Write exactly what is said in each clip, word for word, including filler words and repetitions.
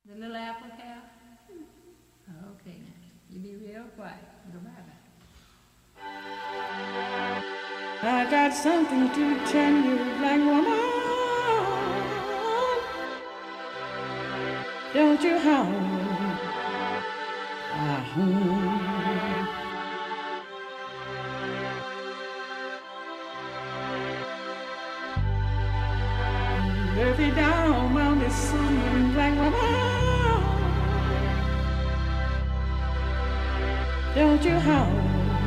The little apple cow? Okay, now. You be real quiet. Goodbye. I got something to tell you, black woman. Don't you howl. Ah, Dirty down on this sun, black woman. Don't you howl.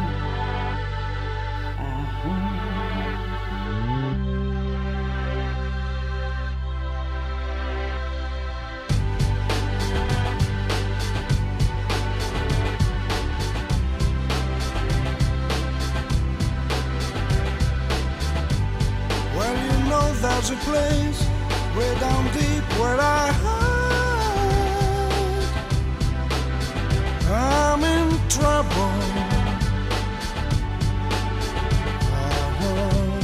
There's a place way down deep where I hide. I'm in trouble. Uh-huh.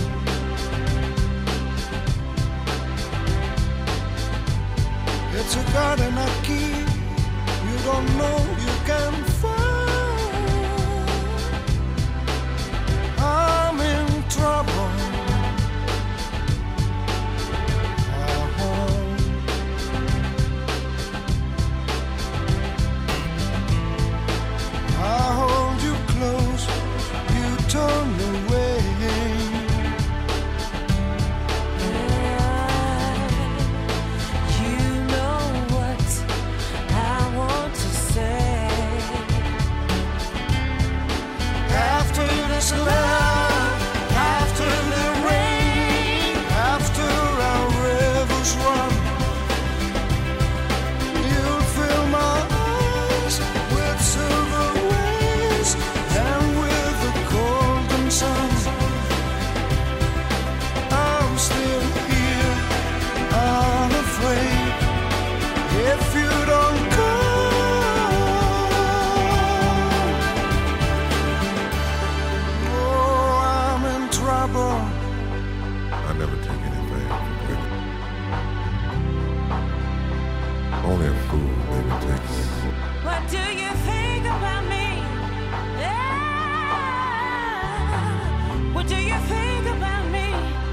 It's a garden I keep. You don't know you can find. I'm in trouble. I never take anything for granted. Only a fool maybe takes it. What do you think about me? Yeah. What do you think about me?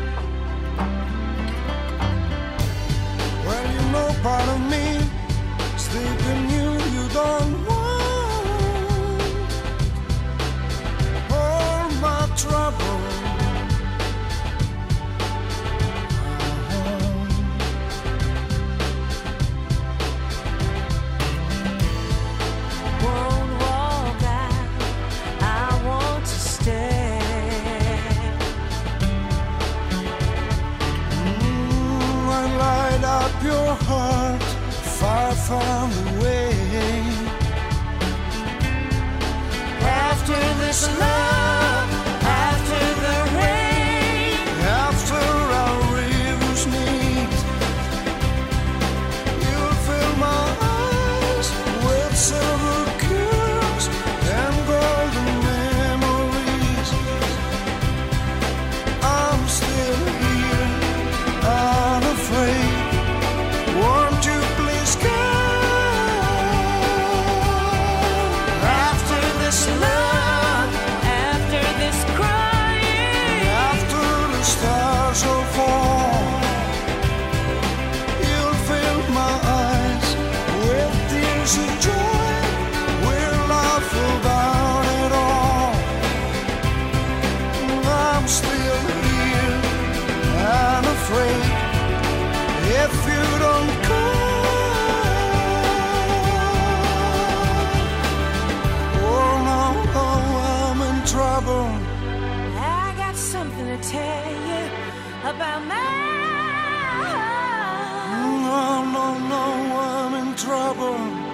Well, you know part of me is thinking you, you don't want all my trouble. Your heart far, far away. After this love, after the rain, after our rivers meet, you'll fill my eyes with silver curls and golden memories. I'm still here, unafraid. Won't you please come? After this love, after this crying, after the stars will fall, you'll fill my eyes with tears of joy. We'll laugh about it all. I'm still here, unafraid. If you don't come, oh no, no, I'm in trouble. I got something to tell you about my. No, no, no, I'm in trouble.